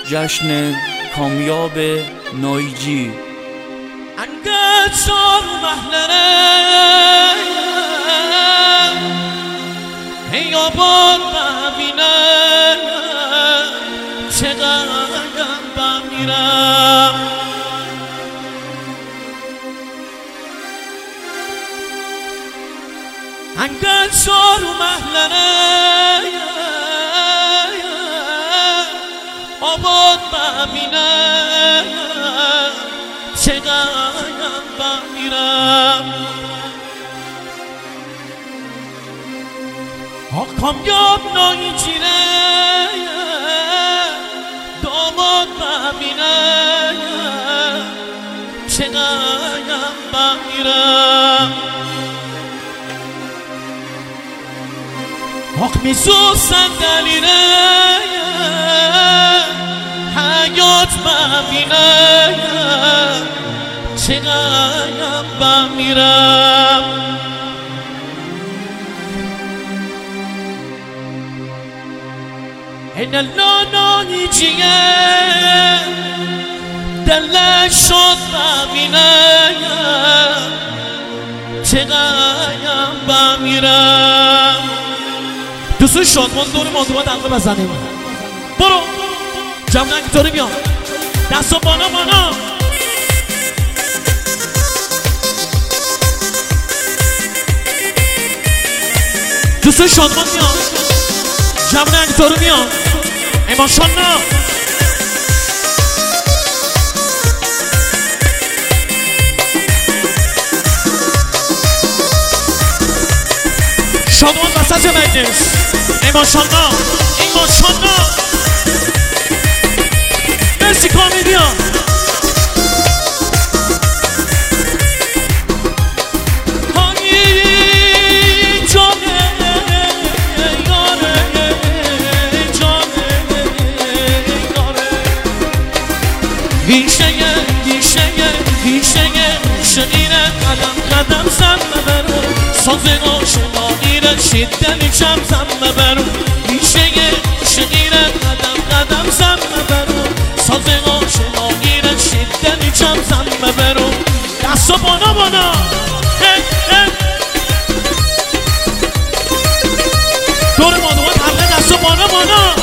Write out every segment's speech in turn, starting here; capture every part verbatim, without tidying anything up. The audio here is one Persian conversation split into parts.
جشن کامیاب نایجی. انقدر سار محلره ای آباد ببینه چقدر بمیرم انقدر سار محلره آباد ببینه چقدر بمیرم آق کامیاب نایجیره داماد ببینه چقدر بمیرم آق میزو صندلیره حیات ببینه چقدر بمیرم این نانایجیه دلش شد ببینه چقدر بمیرم. دوستون شادمان دور مادوبا دلقه بزنیم. برو جمع گیتاری بیام دستا بالا بالا. دوستون شادمان میام جمع گیتارو میام ای ماشالله. شادمان وسط مجلس ای ماشالله ای ماشالله. مرسی کامیدیان. ویشه ویشه ویشه شنیره قدم قدم زن ببرو سازگاه شما ایره شدنی چم زن ببرو ویشه شنیره قدم قدم زن ببرو سازگاه شما ایره شدنی چم زن ببرو دستا بانا بانا دور مادوات حلقه دستا بانا بانا.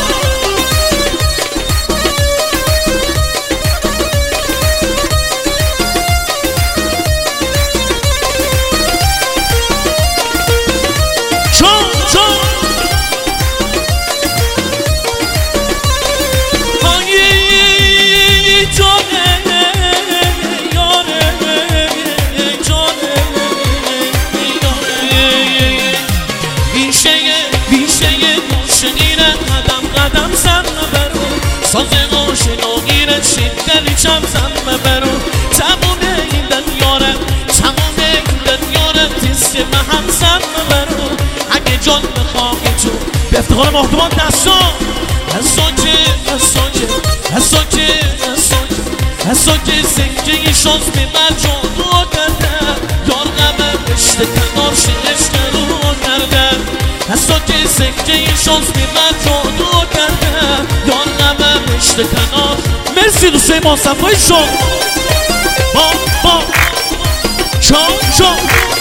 سازه آشنا گیره شدنی چم زن ببرو تمام این دنیاره تمام این دنیاره تست هم زن ببرو اگه جان بخواهی تو به افتخار مهدوان دستا حساجه حساجه حساجه حساجه حساجه سنگه شانس به من جان رو کرده یار غمه بشته کنار شنشته رو کرده حساجه سنگه شانس به من جان رو کرده یار غمه بشته کنار. مرسی دوسته ما صفای شما با با شام شام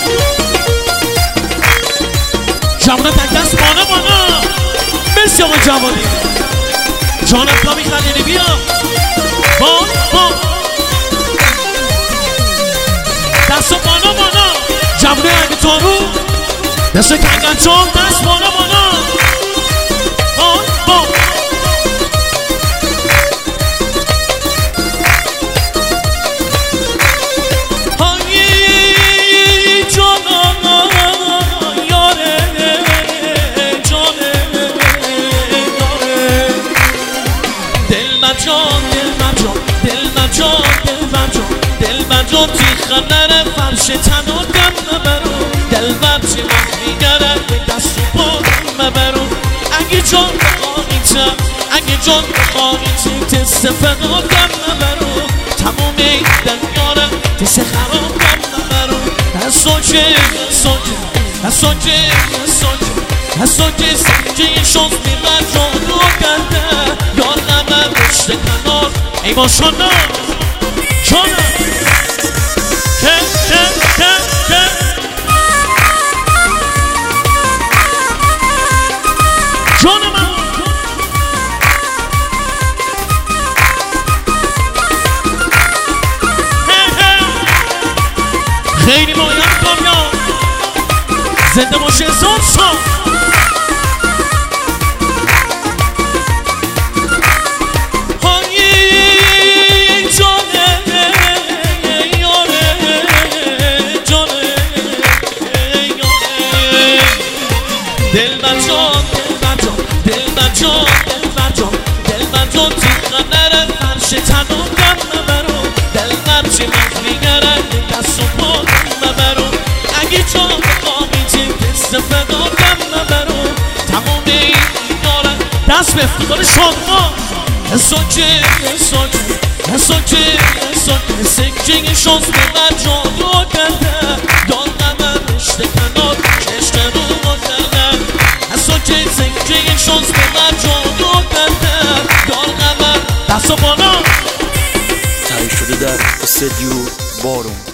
جوانه تکست بانا بانا. مرسی آقا جوانی جانم کامی خلیلی بیا با با دست بانا بانا جوانه اگه تارو دست کنگن چون دست بانا بانا با با جان دل من جان دل من جان دل من جان دل من جان تیخه نره فرش تن و دم مبرو دل من چه وقت میگره به دست و پا مبرو اگه جان بخواهی تم اگه جان بخواهی تم تست فقا دم مبرو تموم این دنیاره تست خراب دم مبرو حساجه حساجه حساجه حساجه حساجه سنجه شانس میبر جان رو کرده یار غمه بشته ای ماشالله جانم که که که که جان من خیلی باید کامیاب زنده باشه زود سال دلبر جان دلبر جان دلبر جان دلبر جان دلبر جان تیغ نره فرش تنم دم مبرو دلبر چه مخلیگره دست و پا دم مبرو اگه جان بخواهی چه دست فدا دم مبرو تمام این دارن دست به افتخار شما ساچه ساچه ساچه ساچه سکچه شانس دلبر جان رو کرده دان نمه رشته کنار چشته رو ما کرده ساچه سکچه شانس دلبر جان رو کرده دان نمه دست و بالا تایی شده در استدیو بارون